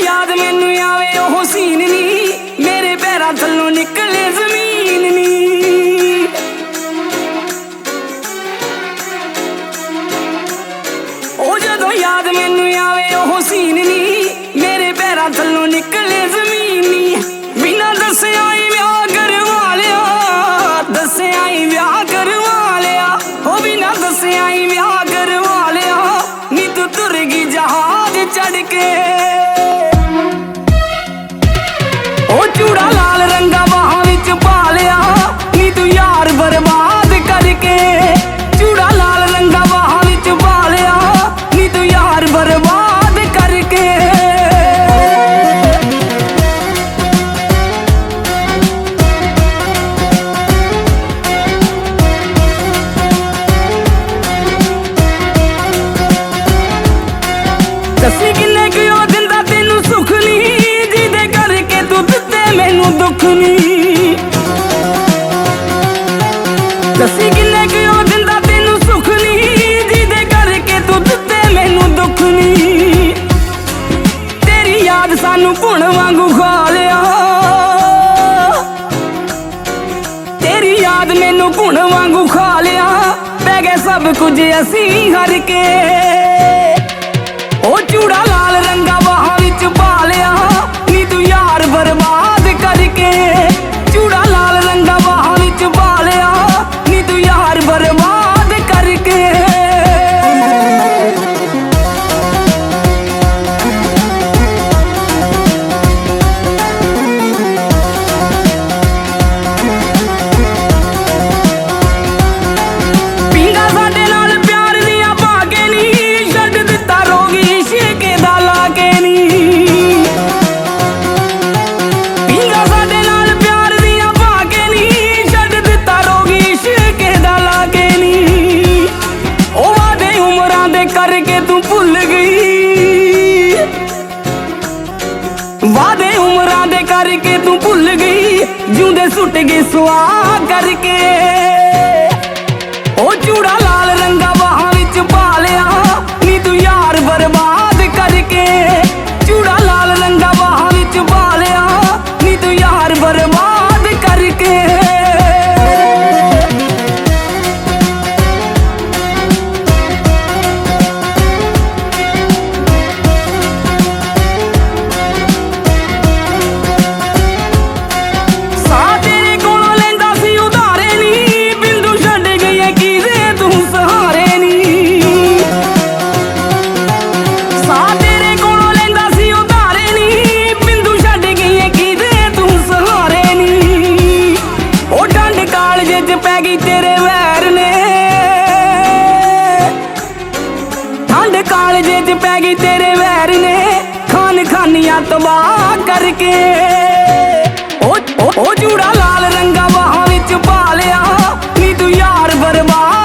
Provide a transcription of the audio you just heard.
याद मैनू आवे ओह सीन नी, मेरे पैरां थल्लों निकले जमीन नी। ओ जदों याद मैनू आवे ओह सीन नी, मेरे पैरां थल्लों निकले जमीन नी। बिना दस्से आई ब्याह करवा लिया, दस्से आई ब्याह करवा लिया। ओ बिना दस्से आई ब्याह करवा लिया, नी तू तुर गई जहाज चढ़ के। ओ चूड़ा लाल रंगा बाहां विच पा लिया, नी तू यार बर्बाद करके। चूड़ा लाल रंगा बाहां विच पा लिया, नी तू यार बर्बाद करके। दसी किन्ने क्यों दिंदा तेनू सुख नी, जिदे करके तू दित्ते मैनू दुख नी। दसी किन्ने क्यों दिंदा तेनू सुख नी, जिदे करके तू दित्ते मैनू दुख नी। तेरी याद सानू भुण वांगू खा लिया, तेरी याद मैनू भुण वांगू खा लिया। पै गए सब कुछ असी हर के। ओ चूड़ा लाल रंगा बाहां विच पा लिया, नी तू यार बर्बाद करके। चूड़ा लाल रंगा बाहां विच पा लिया, नी तू यार बर्बाद करके। पींगा साडे नाल प्यार दियां भागे नी, छड्ड दित्ता रोगी इश्क दा लाके नी। पींगा साडे नाल प्यार दियां भागे नी, छड्ड दित्ता रोगी इश्क दा लाके नी। ओ वादे उमरां दे करके तू भुल गई, वादे उमरां दे करके तू भुल गई। जूंदे सुट गई सुआह करके। ओ चूड़ा लाल रंगा बाहां विच पा लिया, नी तू यार बर्बाद करके। चूड़ा लाल रंगा बाहां विच पा लिया, नी तू यार बर्बाद करके। सा तेरे कोलों लैंदा सी उधारे नी, बिंदु छड्ड गई है किदे तू सहारे नी। सा तेरे कोलों लैंदा सी उधारे नी, बिंदु छड्ड गई है किदे तू सहारे नी। ओ डंड कालजे च पै गई तेरे वैर ने, ठंड कालजे च पै गई तेरे वैर ने। खान खानियां तबाह करके। ओ चूड़ा लाल रंगा बाहां विच पा लिया, नी तू यार बर्बाद